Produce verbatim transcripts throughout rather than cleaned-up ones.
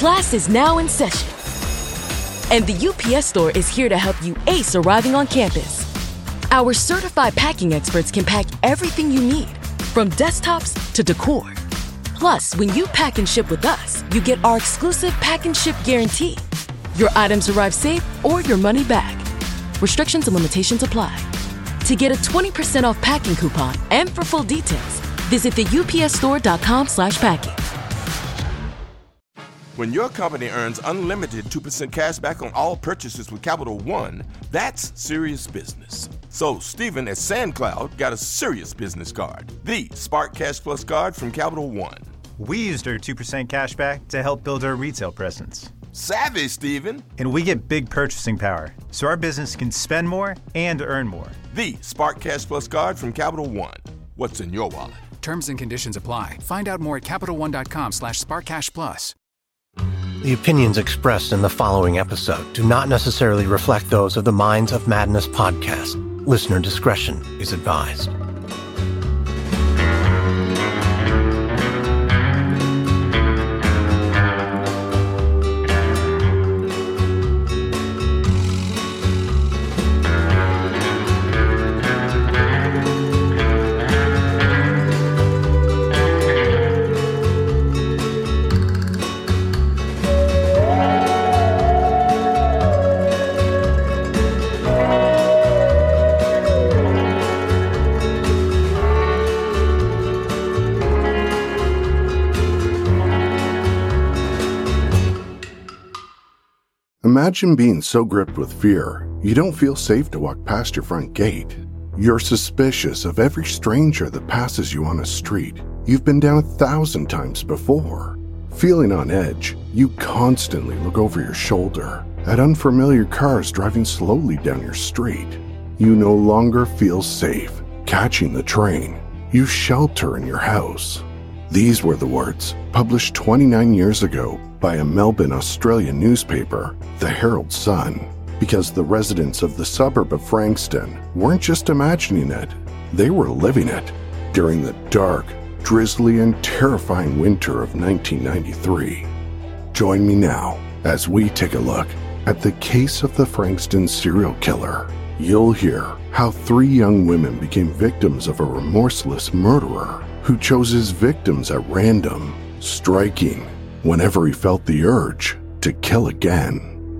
Class is now in session. And the U P S Store is here to help you ace arriving on campus. Our certified packing experts can pack everything you need, from desktops to decor. Plus, when you pack and ship with us, you get our exclusive pack and ship guarantee. Your items arrive safe or your money back. Restrictions and limitations apply. To get a twenty percent off packing coupon and for full details, visit the U P S store dot com slash packing. When your company earns unlimited two percent cash back on all purchases with Capital One, that's serious business. So Stephen at SandCloud got a serious business card, the Spark Cash Plus card from Capital One. We used our two percent cash back to help build our retail presence. Savvy, Stephen. And we get big purchasing power, so our business can spend more and earn more. The Spark Cash Plus card from Capital One. What's in your wallet? Terms and conditions apply. Find out more at CapitalOne.com slash SparkCashPlus. The opinions expressed in the following episode do not necessarily reflect those of the Minds of Madness podcast. Listener discretion is advised. Imagine being so gripped with fear, you don't feel safe to walk past your front gate. You're suspicious of every stranger that passes you on a street you've been down a thousand times before. Feeling on edge, you constantly look over your shoulder at unfamiliar cars driving slowly down your street. You no longer feel safe catching the train. You shelter in your house. These were the words published twenty-nine years ago by a Melbourne, Australian newspaper, the Herald Sun, because the residents of the suburb of Frankston weren't just imagining it, they were living it during the dark, drizzly, and terrifying winter of nineteen ninety-three. Join me now as we take a look at the case of the Frankston serial killer. You'll hear how three young women became victims of a remorseless murderer who chose his victims at random, striking whenever he felt the urge to kill again.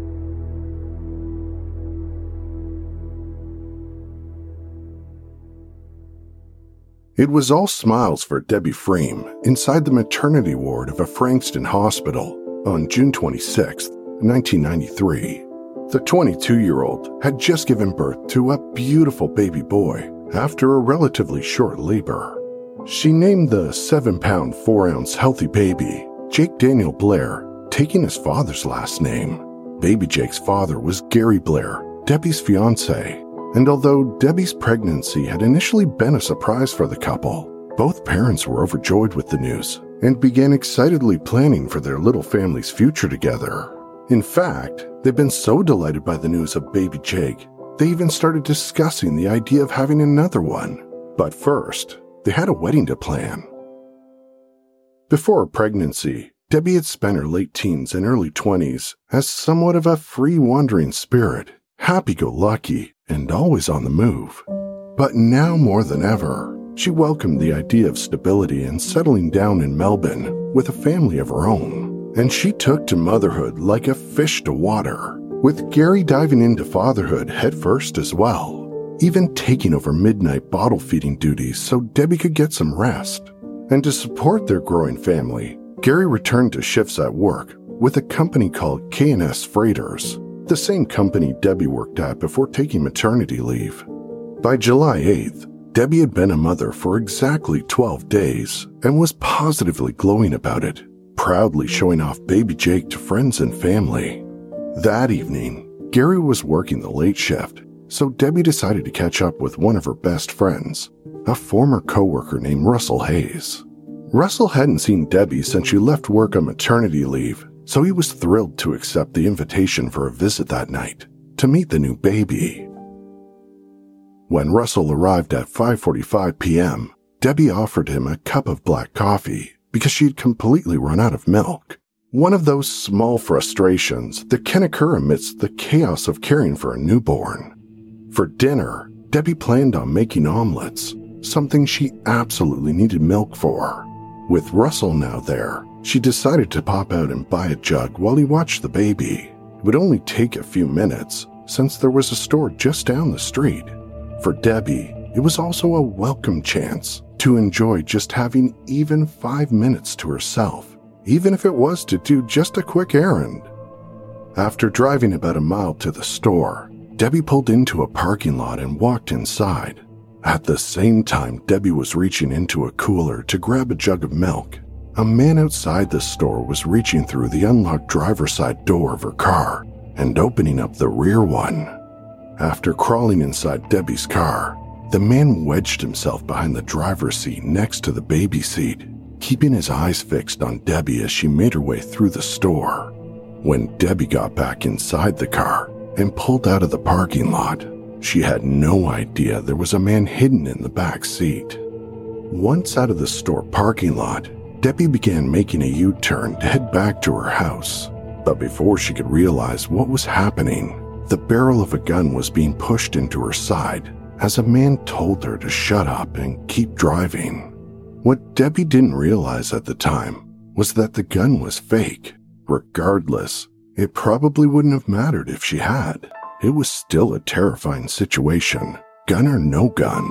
It was all smiles for Debbie Freem inside the maternity ward of a Frankston hospital on June twenty-sixth, nineteen ninety-three. The twenty-two-year-old had just given birth to a beautiful baby boy after a relatively short labor. She named the seven-pound, four-ounce healthy baby Jake Daniel Blair, taking his father's last name. Baby Jake's father was Gary Blair, Debbie's fiancé, and although Debbie's pregnancy had initially been a surprise for the couple, both parents were overjoyed with the news and began excitedly planning for their little family's future together. In fact, they'd been so delighted by the news of baby Jake, they even started discussing the idea of having another one. But first, they had a wedding to plan. Before her pregnancy, Debbie had spent her late teens and early twenties as somewhat of a free wandering spirit, happy-go-lucky, and always on the move. But now more than ever, she welcomed the idea of stability and settling down in Melbourne with a family of her own. And she took to motherhood like a fish to water, with Gary diving into fatherhood headfirst as well, even taking over midnight bottle feeding duties so Debbie could get some rest. And to support their growing family, Gary returned to shifts at work with a company called K and S Freighters, the same company Debbie worked at before taking maternity leave. By July eighth, Debbie had been a mother for exactly twelve days and was positively glowing about it, proudly showing off baby Jake to friends and family. That evening, Gary was working the late shift, so Debbie decided to catch up with one of her best friends, a former coworker named Russell Hayes. Russell hadn't seen Debbie since she left work on maternity leave, so he was thrilled to accept the invitation for a visit that night to meet the new baby. When Russell arrived at five forty-five p.m., Debbie offered him a cup of black coffee because she had completely run out of milk. One of those small frustrations that can occur amidst the chaos of caring for a newborn. For dinner, Debbie planned on making omelets, something she absolutely needed milk for. With Russell now there, she decided to pop out and buy a jug while he watched the baby. It would only take a few minutes, since there was a store just down the street. For Debbie, it was also a welcome chance to enjoy just having even five minutes to herself, even if it was to do just a quick errand. After driving about a mile to the store, Debbie pulled into a parking lot and walked inside. At the same time Debbie was reaching into a cooler to grab a jug of milk, a man outside the store was reaching through the unlocked driver's side door of her car and opening up the rear one. After crawling inside Debbie's car, the man wedged himself behind the driver's seat next to the baby seat, keeping his eyes fixed on Debbie as she made her way through the store. When Debbie got back inside the car and pulled out of the parking lot, she had no idea there was a man hidden in the back seat. Once out of the store parking lot, Debbie began making a U-turn to head back to her house. But before she could realize what was happening, the barrel of a gun was being pushed into her side as a man told her to shut up and keep driving. What Debbie didn't realize at the time was that the gun was fake. Regardless, it probably wouldn't have mattered if she had. It was still a terrifying situation, gun or no gun.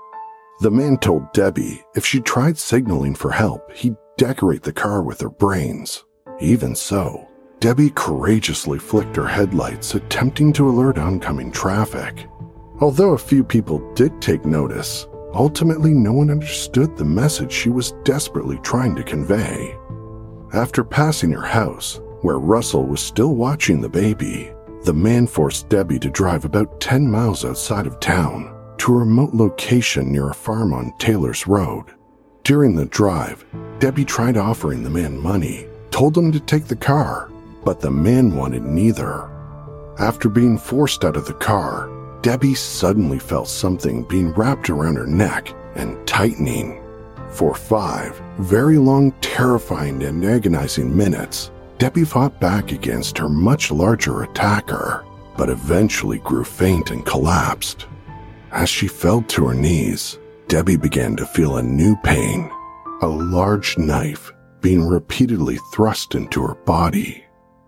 The man told Debbie if she tried signaling for help, he'd decorate the car with her brains. Even so, Debbie courageously flicked her headlights, attempting to alert oncoming traffic. Although a few people did take notice, ultimately no one understood the message she was desperately trying to convey. After passing her house, where Russell was still watching the baby, the man forced Debbie to drive about ten miles outside of town to a remote location near a farm on Taylor's Road. During the drive, Debbie tried offering the man money, told him to take the car, but the man wanted neither. After being forced out of the car, Debbie suddenly felt something being wrapped around her neck and tightening. For five very long, terrifying, and agonizing minutes, Debbie fought back against her much larger attacker, but eventually grew faint and collapsed. As she fell to her knees, Debbie began to feel a new pain, a large knife being repeatedly thrust into her body.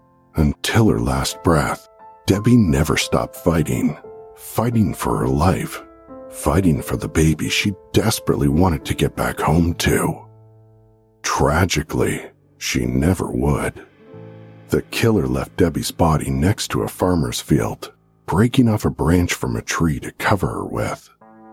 Until her last breath, Debbie never stopped fighting, fighting for her life, fighting for the baby she desperately wanted to get back home to. Tragically, she never would. The killer left Debbie's body next to a farmer's field, breaking off a branch from a tree to cover her with.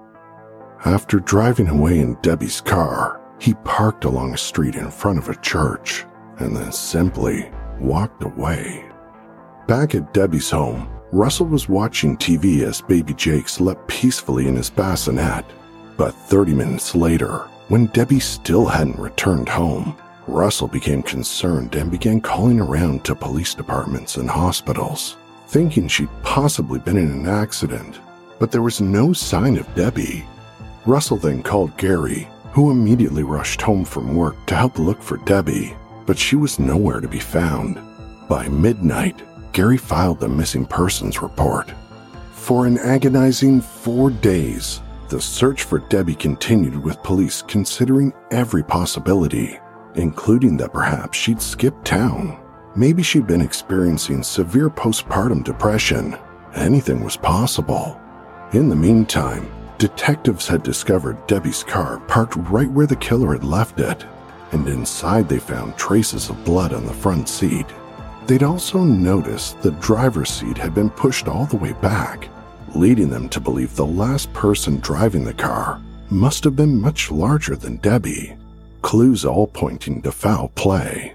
After driving away in Debbie's car, he parked along a street in front of a church and then simply walked away. Back at Debbie's home, Russell was watching T V as baby Jake slept peacefully in his bassinet. But thirty minutes later, when Debbie still hadn't returned home, Russell became concerned and began calling around to police departments and hospitals, thinking she'd possibly been in an accident, but there was no sign of Debbie. Russell then called Gary, who immediately rushed home from work to help look for Debbie, but she was nowhere to be found. By midnight, Gary filed the missing persons report. For an agonizing four days, the search for Debbie continued, with police considering every possibility, including that perhaps she'd skipped town. Maybe she'd been experiencing severe postpartum depression. Anything was possible. In the meantime, detectives had discovered Debbie's car parked right where the killer had left it, and inside they found traces of blood on the front seat. They'd also noticed the driver's seat had been pushed all the way back, leading them to believe the last person driving the car must have been much larger than Debbie. Clues all pointing to foul play.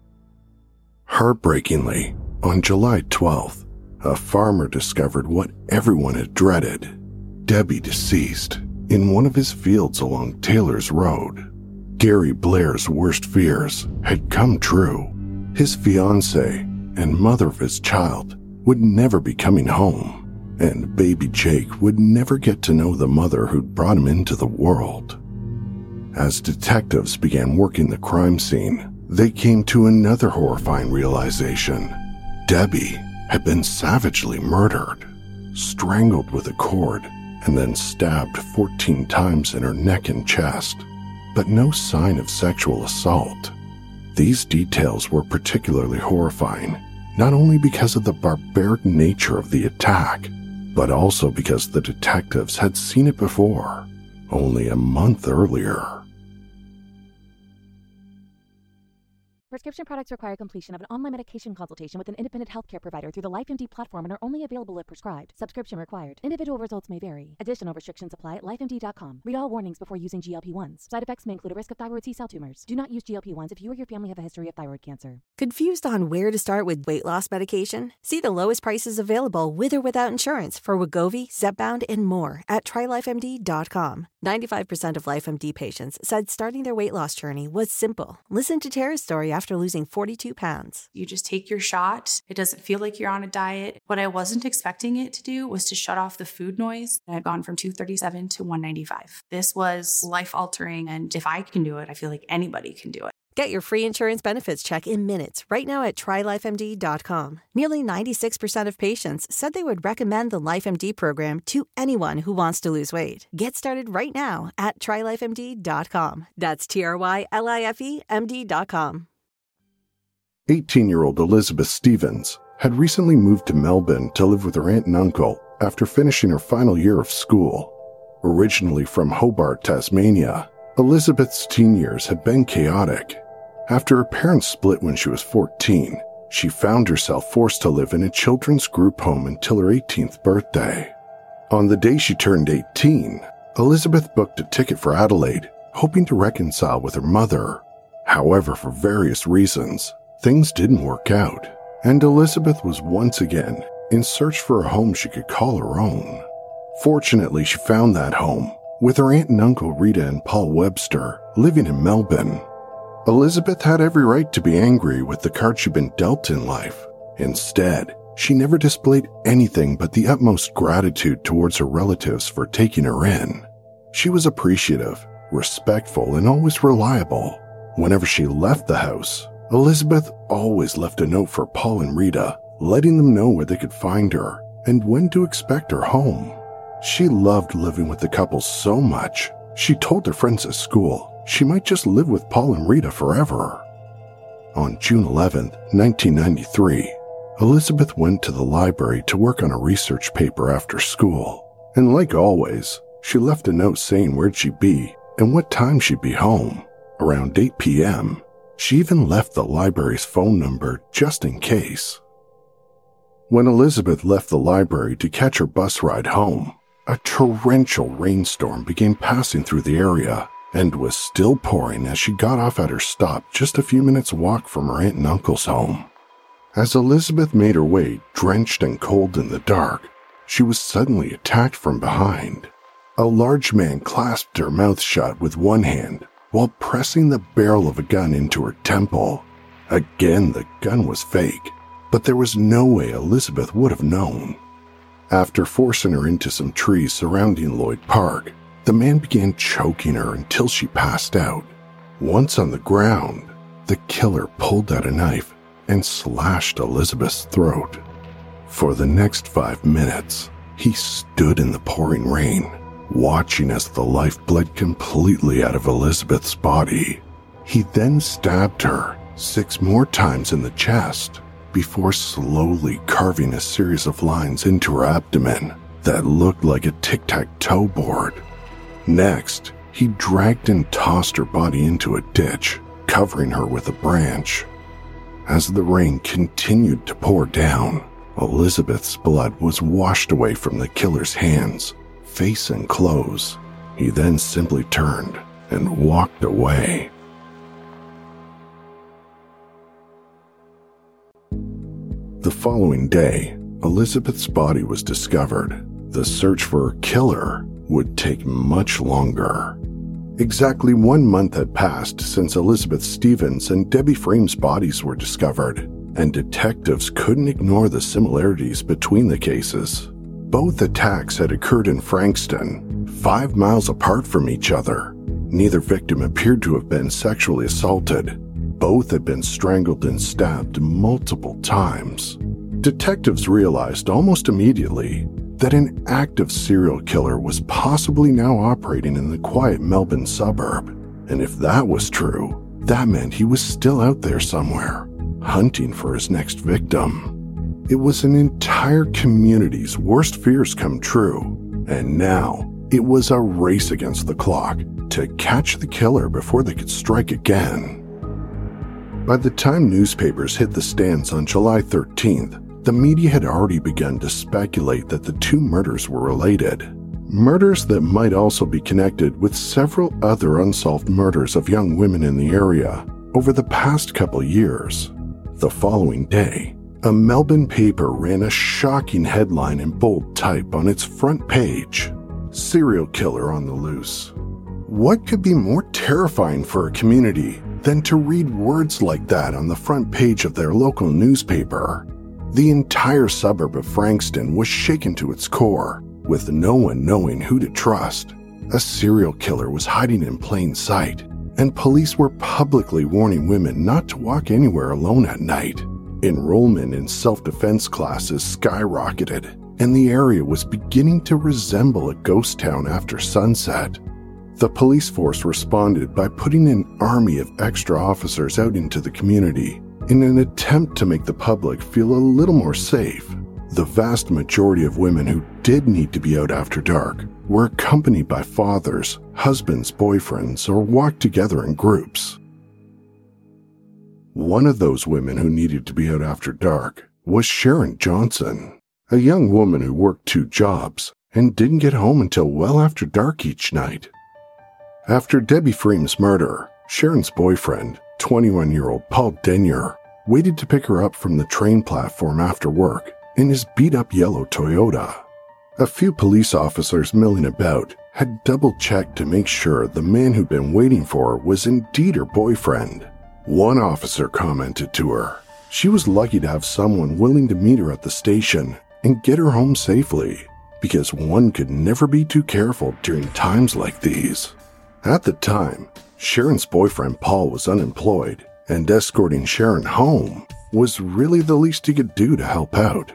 Heartbreakingly, on July twelfth, a farmer discovered what everyone had dreaded: Debbie deceased in one of his fields along Taylor's Road. Gary Blair's worst fears had come true. His fiancée and mother of his child would never be coming home, and baby Jake would never get to know the mother who'd brought him into the world. As detectives began working the crime scene, they came to another horrifying realization. Debbie had been savagely murdered, strangled with a cord, and then stabbed fourteen times in her neck and chest, but no sign of sexual assault. These details were particularly horrifying, not only because of the barbaric nature of the attack, but also because the detectives had seen it before, only a month earlier. Prescription products require completion of an online medication consultation with an independent healthcare provider through the LifeMD platform and are only available if prescribed. Subscription required. Individual results may vary. Additional restrictions apply at life M D dot com. Read all warnings before using G L P ones. Side effects may include a risk of thyroid C-cell tumors. Do not use G L P ones if you or your family have a history of thyroid cancer. Confused on where to start with weight loss medication? See the lowest prices available with or without insurance for Wegovy, Zepbound, and more at try life M D dot com. ninety-five percent of LifeMD patients said starting their weight loss journey was simple. Listen to Tara's story after losing forty-two pounds. You just take your shot. It doesn't feel like you're on a diet. What I wasn't expecting it to do was to shut off the food noise. I had gone from two thirty-seven to one ninety-five. This was life-altering, and if I can do it, I feel like anybody can do it. Get your free insurance benefits check in minutes right now at try life M D dot com. Nearly ninety-six percent of patients said they would recommend the LifeMD program to anyone who wants to lose weight. Get started right now at try life M D dot com. That's T R Y L I F E M D dot com. eighteen-year-old Elizabeth Stevens had recently moved to Melbourne to live with her aunt and uncle after finishing her final year of school. Originally from Hobart, Tasmania, Elizabeth's teen years had been chaotic. After her parents split when she was fourteen, she found herself forced to live in a children's group home until her eighteenth birthday. On the day she turned eighteen, Elizabeth booked a ticket for Adelaide, hoping to reconcile with her mother. However, for various reasons, things didn't work out, and Elizabeth was once again in search for a home she could call her own. Fortunately, she found that home, with her aunt and uncle Rita and Paul Webster living in Melbourne. Elizabeth had every right to be angry with the card she'd been dealt in life. Instead, she never displayed anything but the utmost gratitude towards her relatives for taking her in. She was appreciative, respectful, and always reliable. Whenever she left the house, Elizabeth always left a note for Paul and Rita, letting them know where they could find her and when to expect her home. She loved living with the couple so much, she told her friends at school she might just live with Paul and Rita forever. On June eleventh, nineteen ninety-three, Elizabeth went to the library to work on a research paper after school, and like always, she left a note saying where'd she be and what time she'd be home. Around eight p.m., she even left the library's phone number just in case. When Elizabeth left the library to catch her bus ride home, a torrential rainstorm began passing through the area and was still pouring as she got off at her stop just a few minutes' walk from her aunt and uncle's home. As Elizabeth made her way, drenched and cold in the dark, she was suddenly attacked from behind. A large man clasped her mouth shut with one hand while pressing the barrel of a gun into her temple. Again, the gun was fake, but there was no way Elizabeth would have known. After forcing her into some trees surrounding Lloyd Park, the man began choking her until she passed out. Once on the ground, the killer pulled out a knife and slashed Elizabeth's throat. For the next five minutes, he stood in the pouring rain, watching as the life bled completely out of Elizabeth's body. He then stabbed her six more times in the chest before slowly carving a series of lines into her abdomen that looked like a tic-tac-toe board. Next, he dragged and tossed her body into a ditch, covering her with a branch. As the rain continued to pour down, Elizabeth's blood was washed away from the killer's hands, face and clothes. He then simply turned and walked away. The following day, Elizabeth's body was discovered. The search for her killer would take much longer. Exactly one month had passed since Elizabeth Stevens and Debbie Frame's bodies were discovered, and detectives couldn't ignore the similarities between the cases. Both attacks had occurred in Frankston, five miles apart from each other. Neither victim appeared to have been sexually assaulted, both had been strangled and stabbed multiple times. Detectives realized almost immediately that an active serial killer was possibly now operating in the quiet Melbourne suburb. And if that was true, that meant he was still out there somewhere, hunting for his next victim. It was an entire community's worst fears come true, and now it was a race against the clock to catch the killer before they could strike again. By the time newspapers hit the stands on July thirteenth, the media had already begun to speculate that the two murders were related. Murders that might also be connected with several other unsolved murders of young women in the area over the past couple years. The following day, a Melbourne paper ran a shocking headline in bold type on its front page: "Serial killer on the loose." What could be more terrifying for a community than to read words like that on the front page of their local newspaper? The entire suburb of Frankston was shaken to its core, with no one knowing who to trust. A serial killer was hiding in plain sight, and police were publicly warning women not to walk anywhere alone at night. Enrollment in self-defense classes skyrocketed, and the area was beginning to resemble a ghost town after sunset. The police force responded by putting an army of extra officers out into the community in an attempt to make the public feel a little more safe. The vast majority of women who did need to be out after dark were accompanied by fathers, husbands, boyfriends, or walked together in groups. One of those women who needed to be out after dark was Sharon Johnson, a young woman who worked two jobs and didn't get home until well after dark each night. After Debbie Freeman's murder, Sharon's boyfriend, twenty-one-year-old Paul Denyer, waited to pick her up from the train platform after work in his beat-up yellow Toyota. A few police officers milling about had double-checked to make sure the man who'd been waiting for her was indeed her boyfriend. One officer commented to her she was lucky to have someone willing to meet her at the station and get her home safely, because one could never be too careful during times like these. At the time, Sharon's boyfriend Paul was unemployed, and escorting Sharon home was really the least he could do to help out.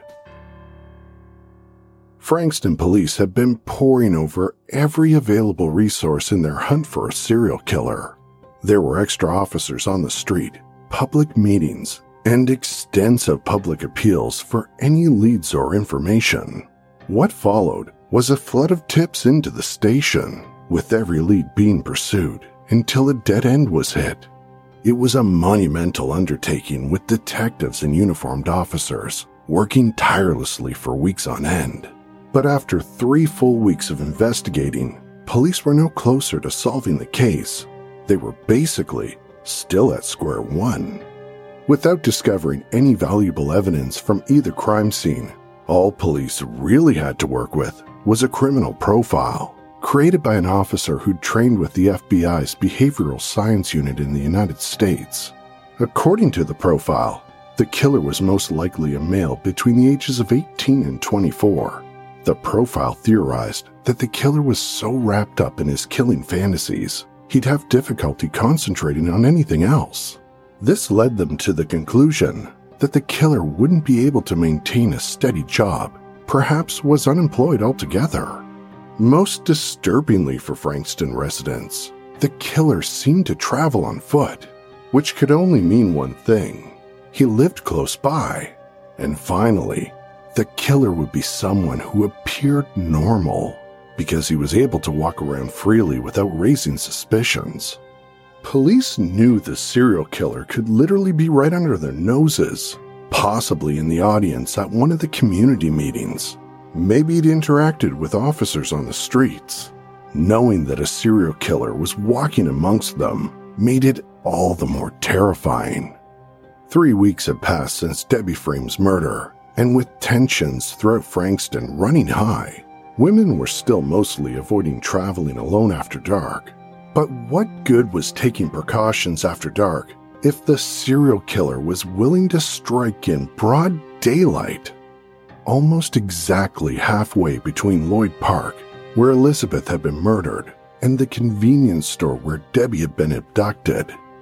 Frankston police have been poring over every available resource in their hunt for a serial killer. There were extra officers on the street, public meetings, and extensive public appeals for any leads or information. What followed was a flood of tips into the station, with every lead being pursued until a dead end was hit. It was a monumental undertaking, with detectives and uniformed officers working tirelessly for weeks on end. But after three full weeks of investigating, police were no closer to solving the case. They were basically still at square one. Without discovering any valuable evidence from either crime scene, all police really had to work with was a criminal profile created by an officer who'd trained with the F B I's Behavioral Science Unit in the United States. According to the profile, the killer was most likely a male between the ages of eighteen and twenty-four. The profile theorized that the killer was so wrapped up in his killing fantasies, he'd have difficulty concentrating on anything else. This led them to the conclusion that the killer wouldn't be able to maintain a steady job, perhaps was unemployed altogether. Most disturbingly for Frankston residents, the killer seemed to travel on foot, which could only mean one thing: he lived close by. And finally, the killer would be someone who appeared normal, because he was able to walk around freely without raising suspicions. Police knew the serial killer could literally be right under their noses, possibly in the audience at one of the community meetings. Maybe he'd interacted with officers on the streets. Knowing that a serial killer was walking amongst them made it all the more terrifying. Three weeks had passed since Debbie Freeman's murder, and with tensions throughout Frankston running high, women were still mostly avoiding traveling alone after dark. But what good was taking precautions after dark if the serial killer was willing to strike in broad daylight? Almost exactly halfway between Lloyd Park, where Elizabeth had been murdered, and the convenience store where Debbie had been abducted,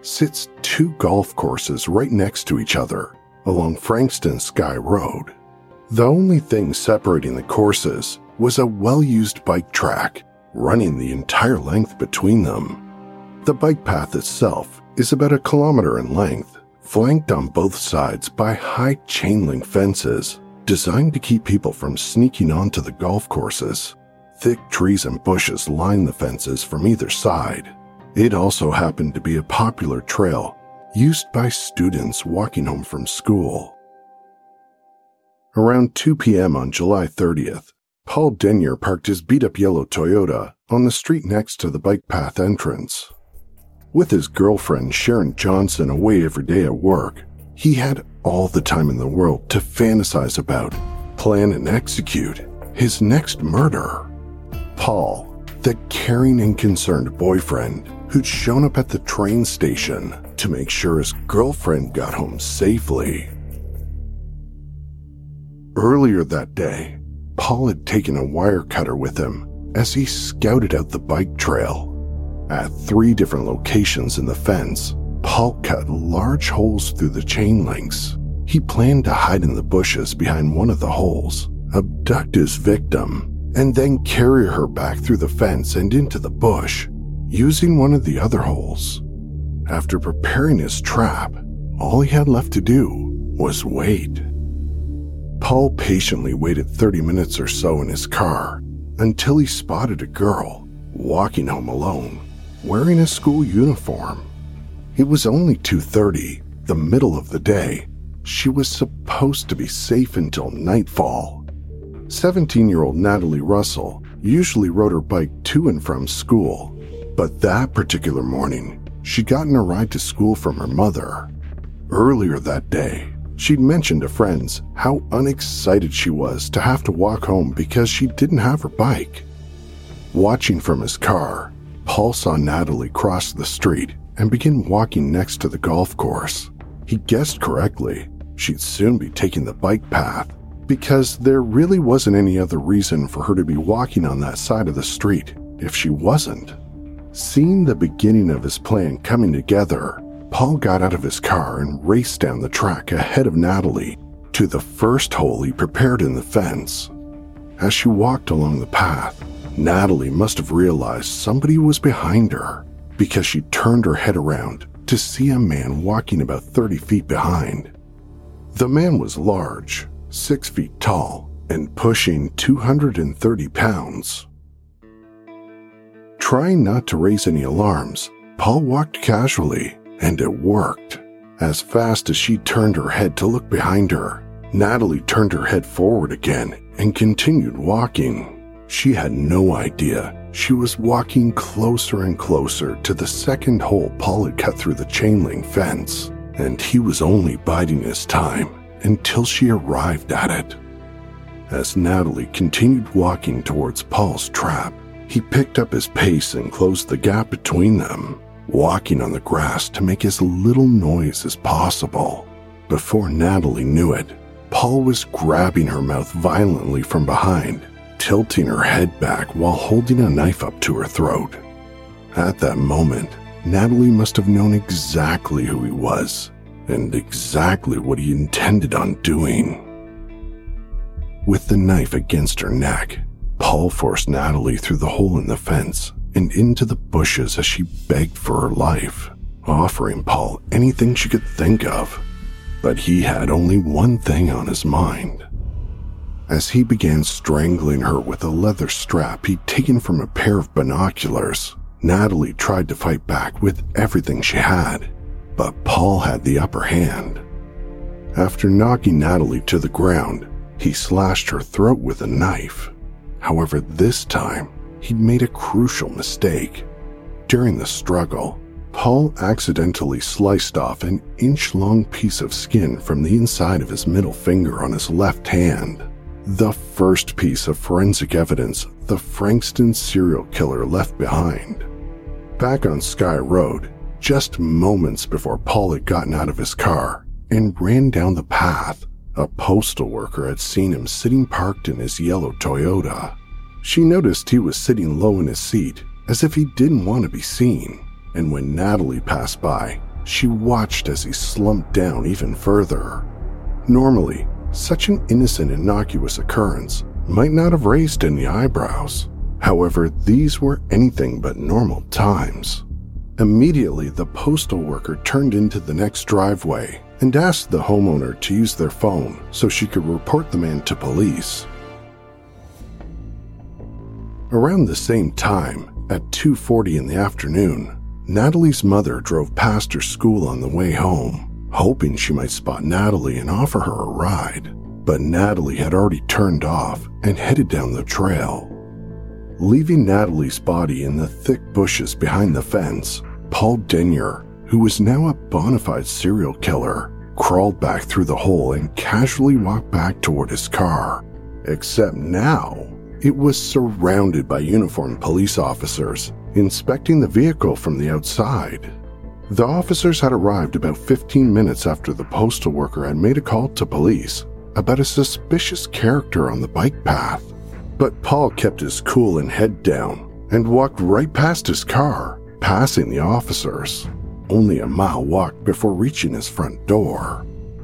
sits two golf courses right next to each other along Frankston Sky Road. The only thing separating the courses was a well-used bike track running the entire length between them. The bike path itself is about a kilometer in length, flanked on both sides by high chain-link fences designed to keep people from sneaking onto the golf courses. Thick trees and bushes line the fences from either side. It also happened to be a popular trail used by students walking home from school. Around two p.m. on July thirtieth, Paul Denyer parked his beat-up yellow Toyota on the street next to the bike path entrance. With his girlfriend Sharon Johnson away every day at work, he had all the time in the world to fantasize about, plan and execute his next murder. Paul, the caring and concerned boyfriend who'd shown up at the train station to make sure his girlfriend got home safely. Earlier that day, Paul had taken a wire cutter with him as he scouted out the bike trail. At three different locations in the fence, Paul cut large holes through the chain links. He planned to hide in the bushes behind one of the holes, abduct his victim, and then carry her back through the fence and into the bush, using one of the other holes. After preparing his trap, all he had left to do was wait. Paul patiently waited thirty minutes or so in his car until he spotted a girl walking home alone, wearing a school uniform. It was only two thirty, the middle of the day. She was supposed to be safe until nightfall. seventeen-year-old Natalie Russell usually rode her bike to and from school, but that particular morning, she'd gotten a ride to school from her mother. Earlier that day, she'd mentioned to friends how unexcited she was to have to walk home because she didn't have her bike. Watching from his car, Paul saw Natalie cross the street and begin walking next to the golf course. He guessed correctly. She'd soon be taking the bike path because there really wasn't any other reason for her to be walking on that side of the street if she wasn't. Seeing the beginning of his plan coming together, Paul got out of his car and raced down the track ahead of Natalie to the first hole he prepared in the fence. As she walked along the path, Natalie must have realized somebody was behind her because she turned her head around to see a man walking about thirty feet behind. The man was large, six feet tall, and pushing two hundred thirty pounds. Trying not to raise any alarms, Paul walked casually, and it worked. As fast as she turned her head to look behind her, Natalie turned her head forward again and continued walking. She had no idea she was walking closer and closer to the second hole Paul had cut through the chain link fence, and he was only biding his time until she arrived at it. As Natalie continued walking towards Paul's trap, he picked up his pace and closed the gap between them, walking on the grass to make as little noise as possible. Before Natalie knew it, Paul was grabbing her mouth violently from behind, tilting her head back while holding a knife up to her throat. At that moment, Natalie must have known exactly who he was and exactly what he intended on doing. With the knife against her neck, Paul forced Natalie through the hole in the fence and into the bushes as she begged for her life, offering Paul anything she could think of. But he had only one thing on his mind. As he began strangling her with a leather strap he'd taken from a pair of binoculars, Natalie tried to fight back with everything she had, but Paul had the upper hand. After knocking Natalie to the ground, he slashed her throat with a knife. However, this time, he'd made a crucial mistake. During the struggle, Paul accidentally sliced off an inch-long piece of skin from the inside of his middle finger on his left hand, the first piece of forensic evidence the Frankston serial killer left behind. Back on Sky Road, just moments before Paul had gotten out of his car and ran down the path, a postal worker had seen him sitting parked in his yellow Toyota. She noticed he was sitting low in his seat, as if he didn't want to be seen, and when Natalie passed by, she watched as he slumped down even further. Normally, such an innocent, innocuous occurrence might not have raised any eyebrows. However, these were anything but normal times. Immediately, the postal worker turned into the next driveway and asked the homeowner to use their phone so she could report the man to police. Around the same time, at two forty in the afternoon, Natalie's mother drove past her school on the way home, hoping she might spot Natalie and offer her a ride. But Natalie had already turned off and headed down the trail. Leaving Natalie's body in the thick bushes behind the fence, Paul Denyer, who was now a bona fide serial killer, crawled back through the hole and casually walked back toward his car. Except now, it was surrounded by uniformed police officers, inspecting the vehicle from the outside. The officers had arrived about fifteen minutes after the postal worker had made a call to police about a suspicious character on the bike path. But Paul kept his cool and head down and walked right past his car, passing the officers. Only a mile walk before reaching his front door.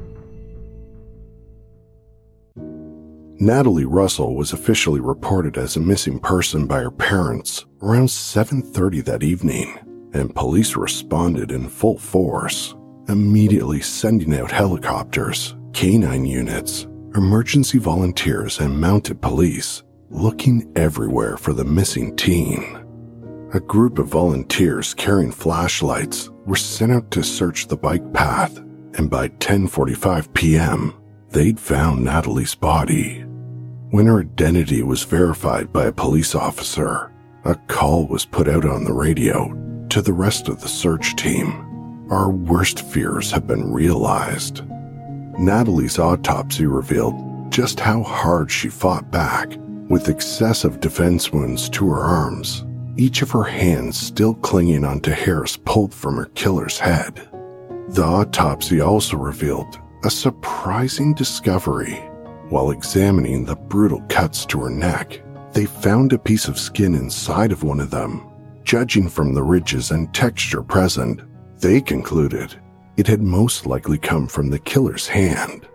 Natalie Russell was officially reported as a missing person by her parents around seven thirty that evening, and police responded in full force, immediately sending out helicopters, canine units, emergency volunteers, and mounted police, looking everywhere for the missing teen. A group of volunteers carrying flashlights were sent out to search the bike path, and by ten forty-five p.m., they'd found Natalie's body. When her identity was verified by a police officer, a call was put out on the radio to the rest of the search team. Our worst fears have been realized. Natalie's autopsy revealed just how hard she fought back, with excessive defense wounds to her arms, each of her hands still clinging onto hairs pulled from her killer's head. The autopsy also revealed a surprising discovery. While examining the brutal cuts to her neck, they found a piece of skin inside of one of them. Judging from the ridges and texture present, they concluded it had most likely come from the killer's hand.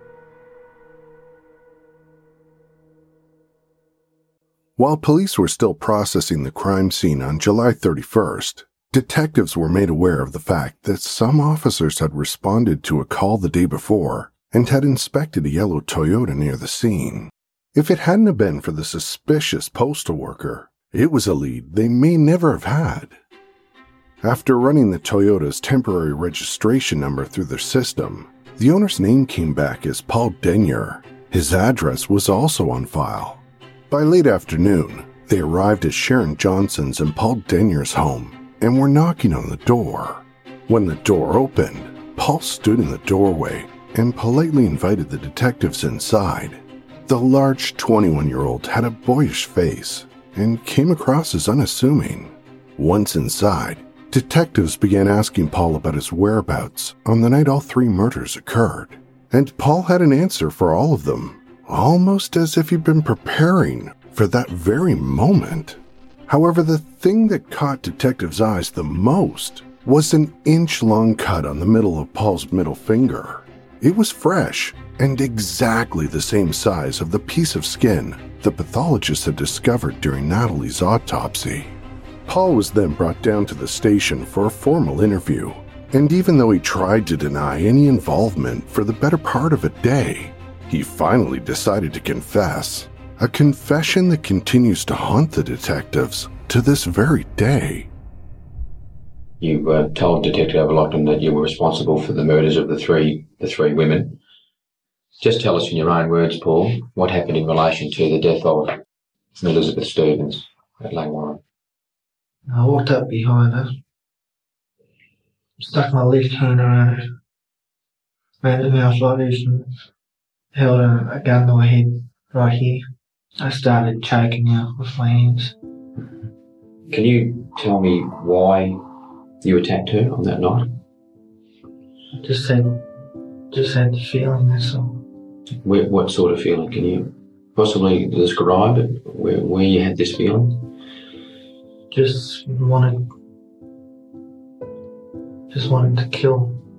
While police were still processing the crime scene on July thirty-first, detectives were made aware of the fact that some officers had responded to a call the day before and had inspected a yellow Toyota near the scene. If it hadn't have been for the suspicious postal worker, it was a lead they may never have had. After running the Toyota's temporary registration number through their system, the owner's name came back as Paul Denyer. His address was also on file. By late afternoon, they arrived at Sharon Johnson's and Paul Denyer's home and were knocking on the door. When the door opened, Paul stood in the doorway and politely invited the detectives inside. The large twenty-one-year-old had a boyish face and came across as unassuming. Once inside, detectives began asking Paul about his whereabouts on the night all three murders occurred, and Paul had an answer for all of them, almost as if he'd been preparing for that very moment. However, the thing that caught detectives' eyes the most was an inch-long cut on the middle of Paul's middle finger. It was fresh and exactly the same size of the piece of skin the pathologist had discovered during Natalie's autopsy. Paul was then brought down to the station for a formal interview, and even though he tried to deny any involvement for the better part of a day, he finally decided to confess, a confession that continues to haunt the detectives to this very day. You uh, told Detective Overlockton that you were responsible for the murders of the three the three women. Just tell us in your own words, Paul, what happened in relation to the death of Elizabeth Stevens at Langwarrin. I walked up behind her, stuck my left hand around her, made her mouth like this, and held a, a gun to her head right here. I started choking her with my hands. Can you tell me why you attacked her on that night? I just had, just had the feeling, that's all. Where, what sort of feeling? Can you possibly describe it, where, where you had this feeling? Just wanted, just wanted to kill.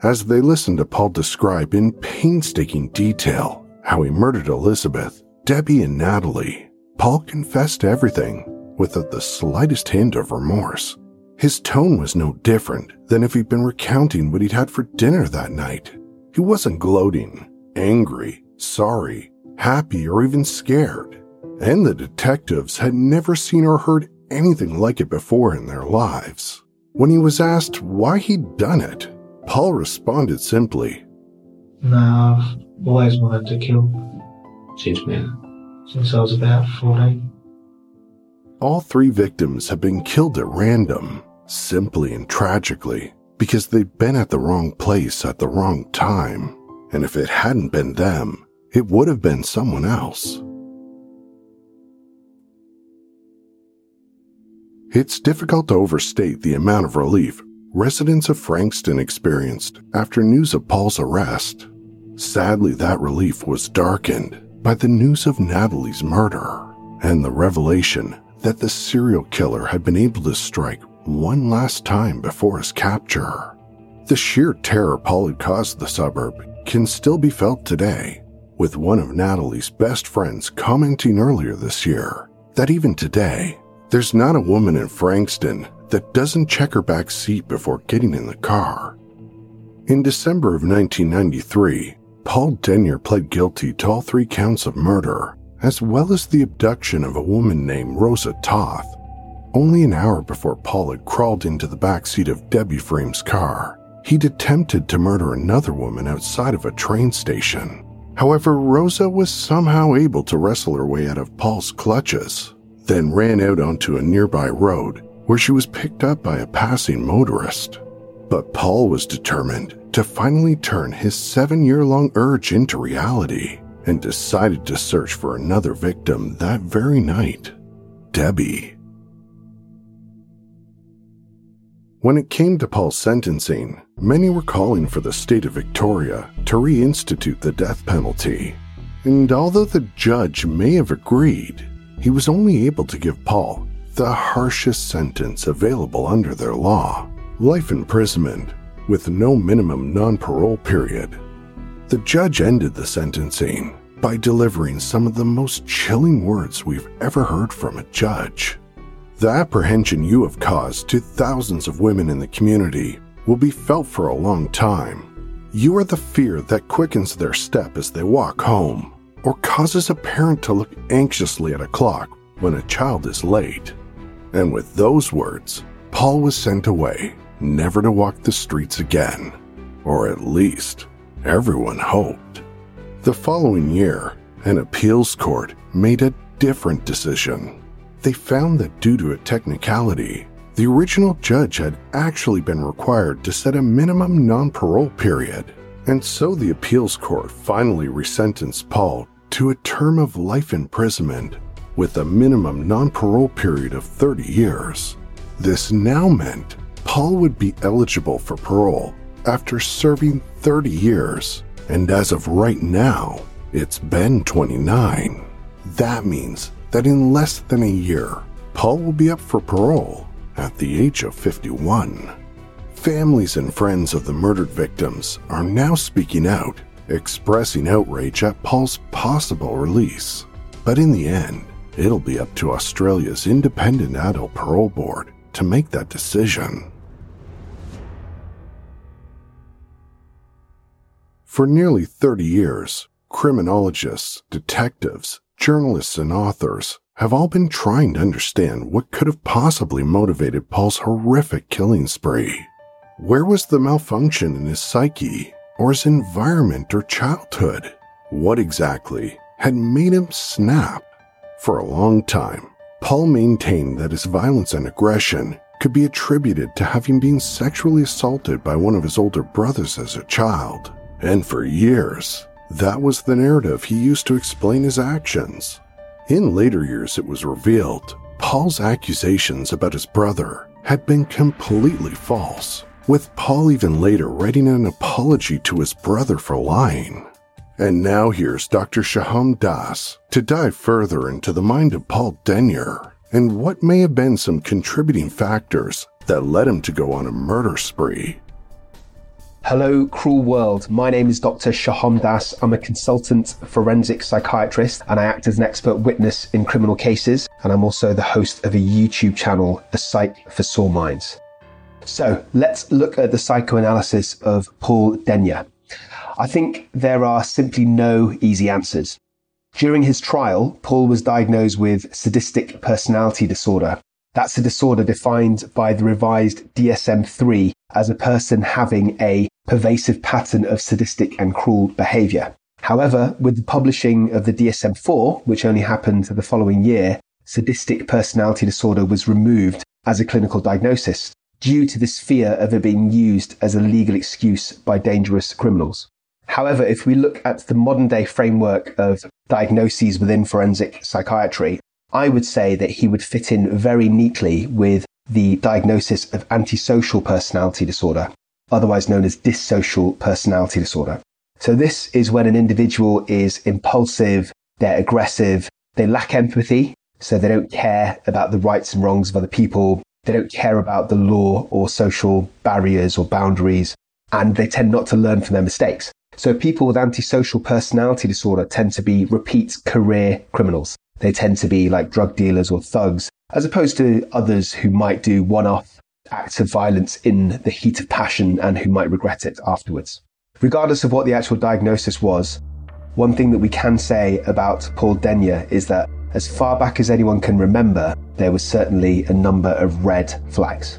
as they listened to Paul describe in painstaking detail how he murdered Elizabeth, Debbie, and Natalie. Paul confessed everything without the slightest hint of remorse. His tone was no different than if he'd been recounting what he'd had for dinner that night. He wasn't gloating, angry, sorry, happy, or even scared. And the detectives had never seen or heard anything like it before in their lives. When he was asked why he'd done it, Paul responded simply, "No, I've always wanted to kill. Since when? Since I was about fourteen. All three victims had been killed at random, simply and tragically, because they'd been at the wrong place at the wrong time. And if it hadn't been them, it would have been someone else. It's difficult to overstate the amount of relief residents of Frankston experienced after news of Paul's arrest. Sadly, that relief was darkened by the news of Natalie's murder and the revelation that the serial killer had been able to strike one last time before his capture. The sheer terror Paul had caused the suburb can still be felt today, with one of Natalie's best friends commenting earlier this year that even today, there's not a woman in Frankston that doesn't check her back seat before getting in the car. In December of nineteen ninety-three, Paul Denyer pled guilty to all three counts of murder, as well as the abduction of a woman named Rosa Toth. Only an hour before Paul had crawled into the backseat of Debbie Freem's car, he'd attempted to murder another woman outside of a train station. However, Rosa was somehow able to wrestle her way out of Paul's clutches, then ran out onto a nearby road where she was picked up by a passing motorist. But Paul was determined to finally turn his seven-year-long urge into reality and decided to search for another victim that very night, Debbie. When it came to Paul's sentencing, many were calling for the state of Victoria to reinstitute the death penalty. And although the judge may have agreed, he was only able to give Paul the harshest sentence available under their law, life imprisonment with no minimum non-parole period. The judge ended the sentencing by delivering some of the most chilling words we've ever heard from a judge. The apprehension you have caused to thousands of women in the community will be felt for a long time. You are the fear that quickens their step as they walk home, or causes a parent to look anxiously at a clock when a child is late. And with those words, Paul was sent away, never to walk the streets again. Or at least, everyone hoped. The following year, an appeals court made a different decision. They found that due to a technicality, the original judge had actually been required to set a minimum non-parole period. And so the appeals court finally resentenced Paul to a term of life imprisonment with a minimum non-parole period of thirty years. This now meant Paul would be eligible for parole after serving thirty years, and as of right now, it's been twenty-nine. That means that in less than a year, Paul will be up for parole at the age of fifty-one. Families and friends of the murdered victims are now speaking out, expressing outrage at Paul's possible release. But in the end, it'll be up to Australia's Independent Adult Parole Board to make that decision. For nearly thirty years, criminologists, detectives, journalists, and authors have all been trying to understand what could have possibly motivated Paul's horrific killing spree. Where was the malfunction in his psyche, or his environment or childhood? What exactly had made him snap? For a long time, Paul maintained that his violence and aggression could be attributed to having been sexually assaulted by one of his older brothers as a child. And for years, that was the narrative he used to explain his actions. In later years, it was revealed Paul's accusations about his brother had been completely false, with Paul even later writing an apology to his brother for lying. And now here's Doctor Shaham Das to dive further into the mind of Paul Denyer and what may have been some contributing factors that led him to go on a murder spree. Hello, cruel world. My name is Doctor Shaham Das. I'm a consultant forensic psychiatrist and I act as an expert witness in criminal cases. And I'm also the host of a YouTube channel, A Psych for Sore Minds. So let's look at the psychoanalysis of Paul Denyer. I think there are simply no easy answers. During his trial, Paul was diagnosed with sadistic personality disorder. That's a disorder defined by the revised D S M three as a person having a pervasive pattern of sadistic and cruel behaviour. However, with the publishing of the D S M four, which only happened the following year, sadistic personality disorder was removed as a clinical diagnosis due to this fear of it being used as a legal excuse by dangerous criminals. However, if we look at the modern day framework of diagnoses within forensic psychiatry, I would say that he would fit in very neatly with the diagnosis of antisocial personality disorder, otherwise known as dissocial personality disorder. So this is when an individual is impulsive, they're aggressive, they lack empathy, so they don't care about the rights and wrongs of other people, they don't care about the law or social barriers or boundaries, and they tend not to learn from their mistakes. So people with antisocial personality disorder tend to be repeat career criminals. They tend to be like drug dealers or thugs, as opposed to others who might do one-off acts of violence in the heat of passion and who might regret it afterwards. Regardless of what the actual diagnosis was, one thing that we can say about Paul Denyer is that as far back as anyone can remember, there was certainly a number of red flags.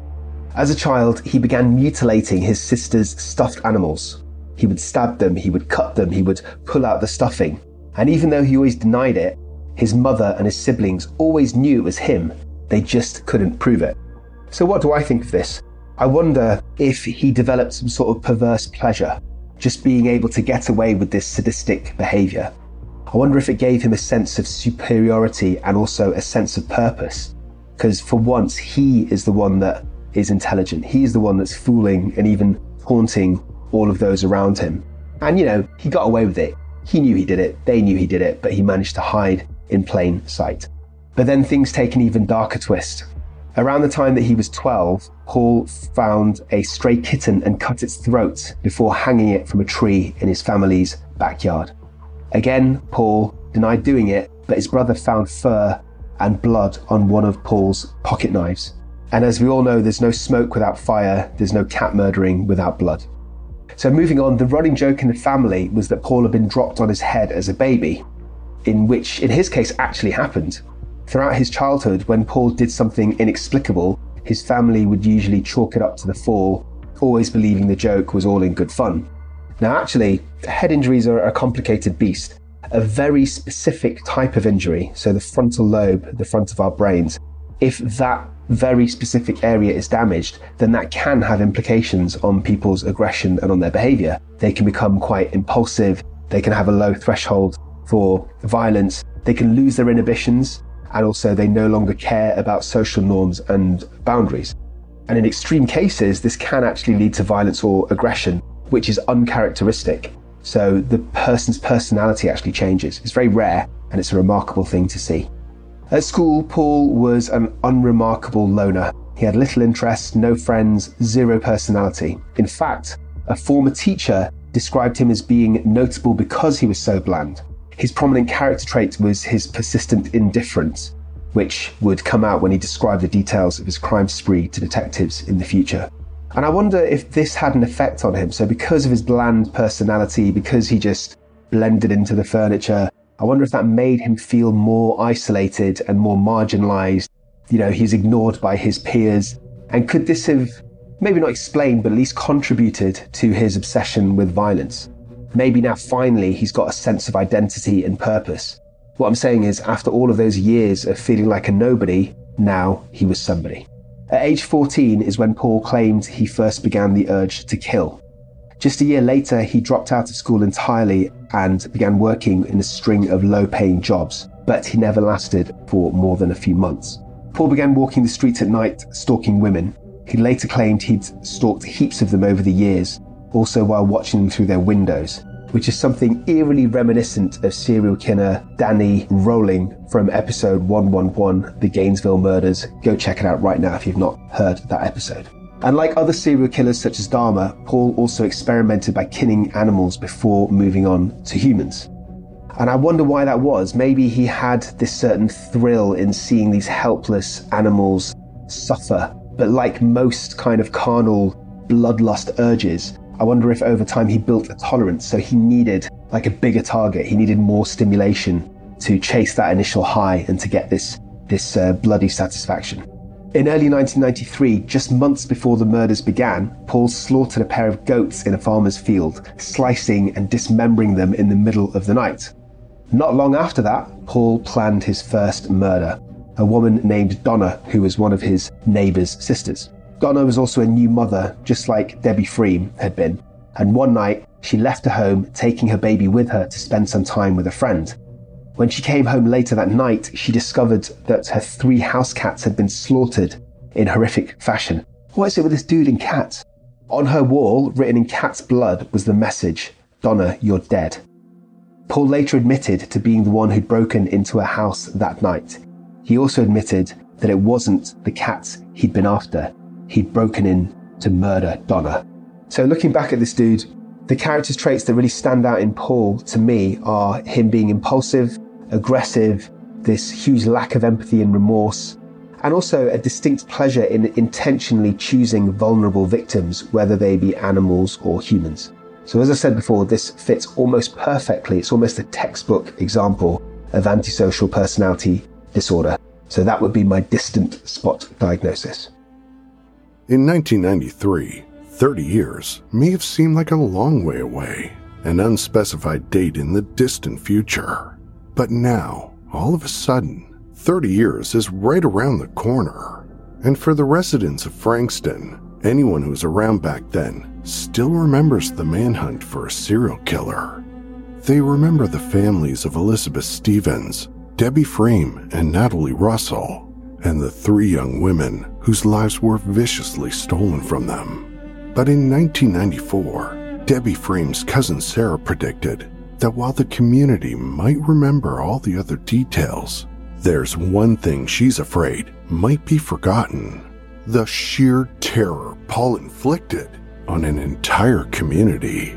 As a child, he began mutilating his sister's stuffed animals. He would stab them, he would cut them, he would pull out the stuffing. And even though he always denied it, his mother and his siblings always knew it was him. They just couldn't prove it. So what do I think of this? I wonder if he developed some sort of perverse pleasure, just being able to get away with this sadistic behaviour. I wonder if it gave him a sense of superiority and also a sense of purpose. Because for once, he is the one that is intelligent. He is the one that's fooling and even taunting all of those around him. And you know, he got away with it. He knew he did it, they knew he did it, but he managed to hide in plain sight. But then things take an even darker twist. Around the time that he was twelve, Paul found a stray kitten and cut its throat before hanging it from a tree in his family's backyard. Again, Paul denied doing it, but his brother found fur and blood on one of Paul's pocket knives. And as we all know, there's no smoke without fire, there's no cat murdering without blood. So moving on, the running joke in the family was that Paul had been dropped on his head as a baby, in which, in his case, actually happened. Throughout his childhood, when Paul did something inexplicable, his family would usually chalk it up to the fall, always believing the joke was all in good fun. Now actually, head injuries are a complicated beast. A very specific type of injury, so the frontal lobe, the front of our brains, if that very specific area is damaged, then that can have implications on people's aggression and on their behaviour. They can become quite impulsive, they can have a low threshold for violence, they can lose their inhibitions, and also they no longer care about social norms and boundaries. And in extreme cases, this can actually lead to violence or aggression, which is uncharacteristic. So the person's personality actually changes. It's very rare, and it's a remarkable thing to see. At school, Paul was an unremarkable loner. He had little interest, no friends, zero personality. In fact, a former teacher described him as being notable because he was so bland. His prominent character trait was his persistent indifference, which would come out when he described the details of his crime spree to detectives in the future. And I wonder if this had an effect on him. So because of his bland personality, because he just blended into the furniture, I wonder if that made him feel more isolated and more marginalized. You know, he's ignored by his peers. And could this have, maybe not explained, but at least contributed to his obsession with violence? Maybe now finally he's got a sense of identity and purpose. What I'm saying is, after all of those years of feeling like a nobody, now he was somebody. At age fourteen is when Paul claimed he first began the urge to kill. Just a year later, he dropped out of school entirely and began working in a string of low-paying jobs, but he never lasted for more than a few months. Paul began walking the streets at night, stalking women. He later claimed he'd stalked heaps of them over the years, also while watching them through their windows, which is something eerily reminiscent of serial killer Danny Rowling from episode one one one, The Gainesville Murders. Go check it out right now if you've not heard that episode. And like other serial killers such as Dahmer, Paul also experimented by killing animals before moving on to humans. And I wonder why that was. Maybe he had this certain thrill in seeing these helpless animals suffer. But like most kind of carnal bloodlust urges, I wonder if over time he built a tolerance, so he needed like a bigger target. He needed more stimulation to chase that initial high and to get this, this uh, bloody satisfaction. In early nineteen ninety-three, just months before the murders began, Paul slaughtered a pair of goats in a farmer's field, slicing and dismembering them in the middle of the night. Not long after that, Paul planned his first murder, a woman named Donna, who was one of his neighbour's sisters. Donna was also a new mother, just like Debbie Freem had been, and one night she left her home, taking her baby with her to spend some time with a friend. When she came home later that night, she discovered that her three house cats had been slaughtered in horrific fashion. What is it with this dude and cats? On her wall, written in cat's blood, was the message, "Donna, you're dead." Paul later admitted to being the one who'd broken into her house that night. He also admitted that it wasn't the cats he'd been after. He'd broken in to murder Donna. So looking back at this dude, the character traits that really stand out in Paul to me are him being impulsive, aggressive, this huge lack of empathy and remorse, and also a distinct pleasure in intentionally choosing vulnerable victims, whether they be animals or humans. So as I said before, this fits almost perfectly. It's almost a textbook example of antisocial personality disorder. So that would be my distant spot diagnosis. In nineteen ninety-three, thirty years may have seemed like a long way away, an unspecified date in the distant future. But now, all of a sudden, thirty years is right around the corner. And for the residents of Frankston, anyone who was around back then still remembers the manhunt for a serial killer. They remember the families of Elizabeth Stevens, Debbie Freem, and Natalie Russell, and the three young women whose lives were viciously stolen from them. But in nineteen ninety-four, Debbie Freem's cousin Sarah predicted that while the community might remember all the other details, there's one thing she's afraid might be forgotten: the sheer terror Paul inflicted on an entire community.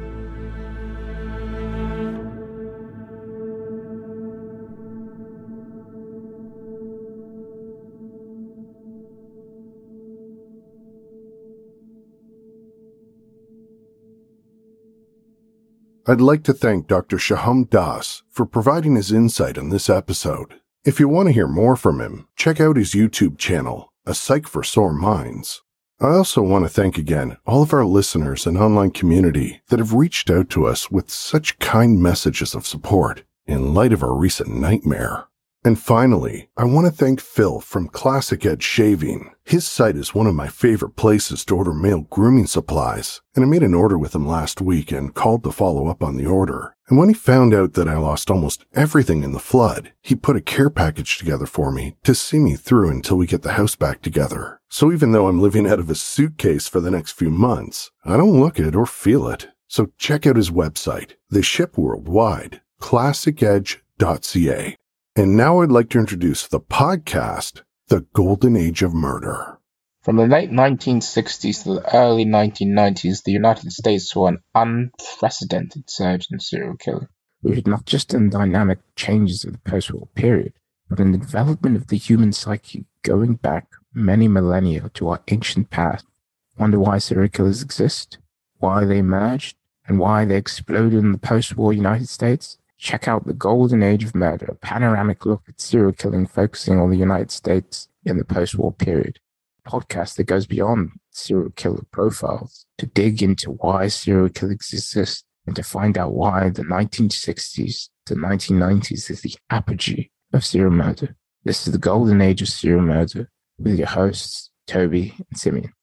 I'd like to thank Doctor Shaham Das for providing his insight on this episode. If you want to hear more from him, check out his YouTube channel, A Psych for Sore Minds. I also want to thank again all of our listeners and online community that have reached out to us with such kind messages of support in light of our recent nightmare. And finally, I want to thank Phil from Classic Edge Shaving. His site is one of my favorite places to order male grooming supplies, and I made an order with him last week and called to follow up on the order. And when he found out that I lost almost everything in the flood, he put a care package together for me to see me through until we get the house back together. So even though I'm living out of a suitcase for the next few months, I don't look it or feel it. So check out his website. They ship worldwide, classic edge dot c a. And now I'd like to introduce the podcast, The Golden Age of Murder. From the late nineteen sixties to the early nineteen nineties, the United States saw an unprecedented surge in serial killing, rooted not just in dynamic changes of the post-war period, but in the development of the human psyche going back many millennia to our ancient past. Wonder why serial killers exist, why they emerged, and why they exploded in the post-war United States? Check out The Golden Age of Murder, a panoramic look at serial killing focusing on the United States in the post-war period. A podcast that goes beyond serial killer profiles to dig into why serial killers exist and to find out why the nineteen sixties to nineteen nineties is the apogee of serial murder. This is The Golden Age of Serial Murder with your hosts, Toby and Simeon.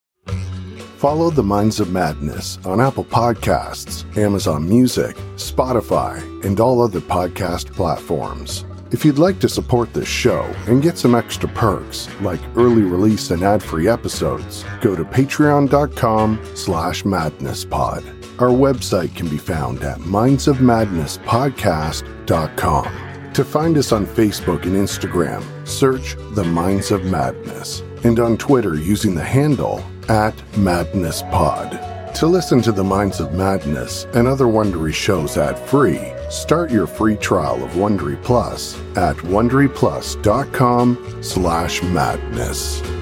Follow The Minds of Madness on Apple Podcasts, Amazon Music, Spotify, and all other podcast platforms. If you'd like to support this show and get some extra perks like early release and ad-free episodes, go to patreon.com slash madnesspod. Our website can be found at minds of madness podcast dot com. To find us on Facebook and Instagram, search The Minds of Madness, and on Twitter using the handle at Madness Pod. To listen to the Minds of Madness and other Wondery shows ad-free, start your free trial of Wondery Plus at wonderyplus.com slash madness.